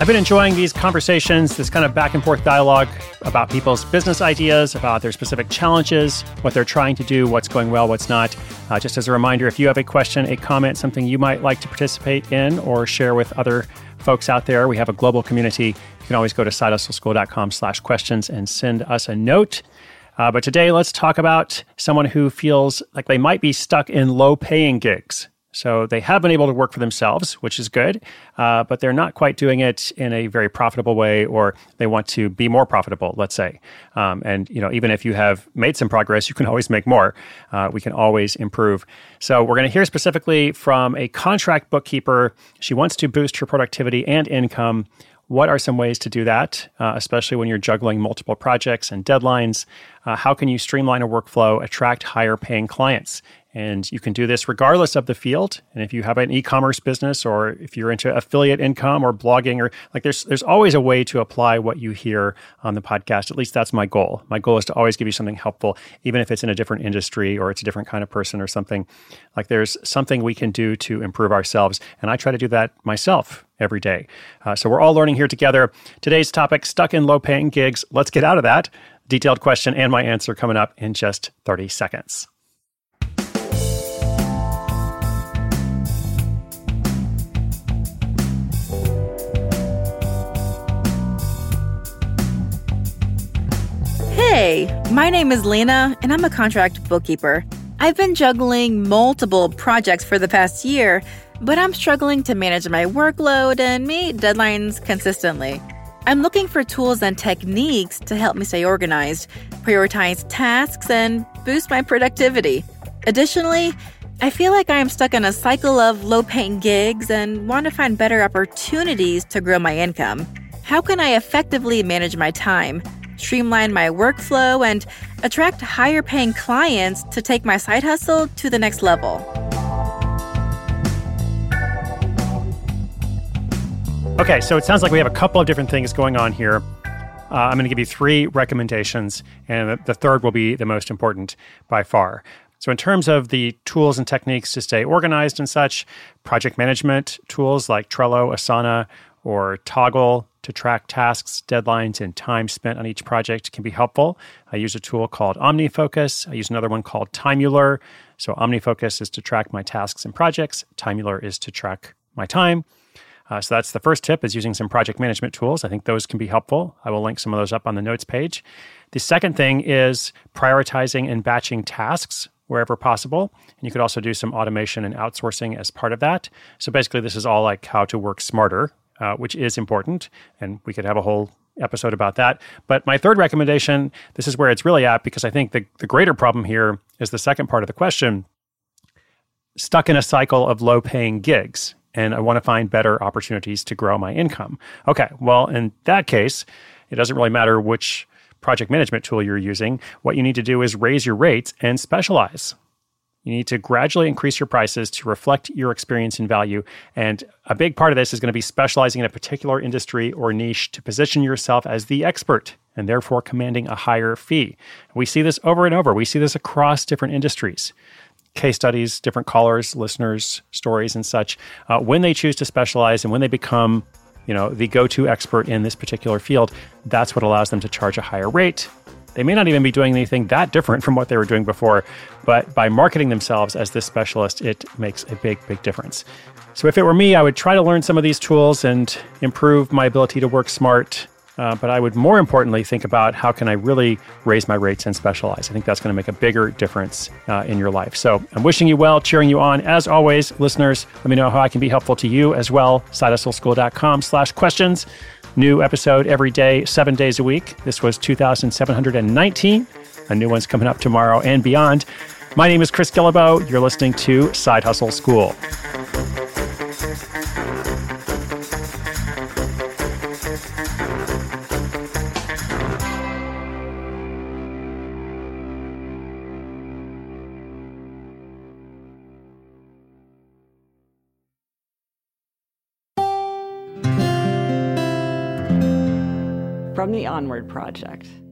I've been enjoying these conversations, this kind of back and forth dialogue about people's business ideas, about their specific challenges, what they're trying to do, what's going well, what's not. Just as a reminder, if you have a question, a comment, something you might like to participate in or share with other folks out there, we have a global community. You can always go to sidehustleschool.com/questions and send us a note. But today, let's talk about someone who feels like they might be stuck in low-paying gigs. So they have been able to work for themselves, which is good, but they're not quite doing it in a very profitable way, or they want to be more profitable, let's say. And even if you have made some progress, you can always make more. We can always improve. So we're going to hear specifically from a contract bookkeeper. She wants to boost her productivity and income. What are some ways to do that, especially when you're juggling multiple projects and deadlines? How can you streamline a workflow, attract higher paying clients? And you can do this regardless of the field. And if you have an e-commerce business, or if you're into affiliate income or blogging, or there's always a way to apply what you hear on the podcast. At least that's my goal. My goal is to always give you something helpful, even if it's in a different industry or it's a different kind of person or something. Like there's something we can do to improve ourselves. And I try to do that myself every day. So we're all learning here together. Today's topic, stuck in low-paying gigs. Let's get out of that. Detailed question and my answer coming up in just 30 seconds. Hey, my name is Lena, and I'm a contract bookkeeper. I've been juggling multiple projects for the past year, but I'm struggling to manage my workload and meet deadlines consistently. I'm looking for tools and techniques to help me stay organized, prioritize tasks, and boost my productivity. Additionally, I feel like I am stuck in a cycle of low-paying gigs and want to find better opportunities to grow my income. How can I effectively manage my time, streamline my workflow, and attract higher-paying clients to take my side hustle to the next level? Okay, so it sounds like we have a couple of different things going on here. I'm going to give you 3 recommendations, and the third will be the most important by far. So in terms of the tools and techniques to stay organized and such, project management tools like Trello, Asana, or Toggle to track tasks, deadlines, and time spent on each project can be helpful. I use a tool called OmniFocus. I use another one called Timeular. So OmniFocus is to track my tasks and projects. Timeular is to track my time. So that's the first tip, is using some project management tools. I think those can be helpful. I will link some of those up on the notes page. The second thing is prioritizing and batching tasks wherever possible. And you could also do some automation and outsourcing as part of that. So basically, this is all like how to work smarter, which is important. And we could have a whole episode about that. But my third recommendation, this is where it's really at, because I think the greater problem here is the second part of the question: stuck in a cycle of low-paying gigs, and I want to find better opportunities to grow my income. Okay, well, in that case, it doesn't really matter which project management tool you're using. What you need to do is raise your rates and specialize. You need to gradually increase your prices to reflect your experience and value. And a big part of this is going to be specializing in a particular industry or niche to position yourself as the expert and therefore commanding a higher fee. We see this over and over. We see this across different industries. Case studies, different callers, listeners, stories, and such. When they choose to specialize and when they become, the go-to expert in this particular field, that's what allows them to charge a higher rate. They may not even be doing anything that different from what they were doing before, but by marketing themselves as this specialist, it makes a big, big difference. So if it were me, I would try to learn some of these tools and improve my ability to work smart. But I would more importantly think about how can I really raise my rates and specialize. I think that's going to make a bigger difference in your life. So I'm wishing you well, cheering you on. As always, listeners, let me know how I can be helpful to you as well. sidehustleschool.com/questions. New episode every day, 7 days a week. This was 2719. A new one's coming up tomorrow and beyond. My name is Chris Guillebeau. You're listening to Side Hustle School. From the Onward Project.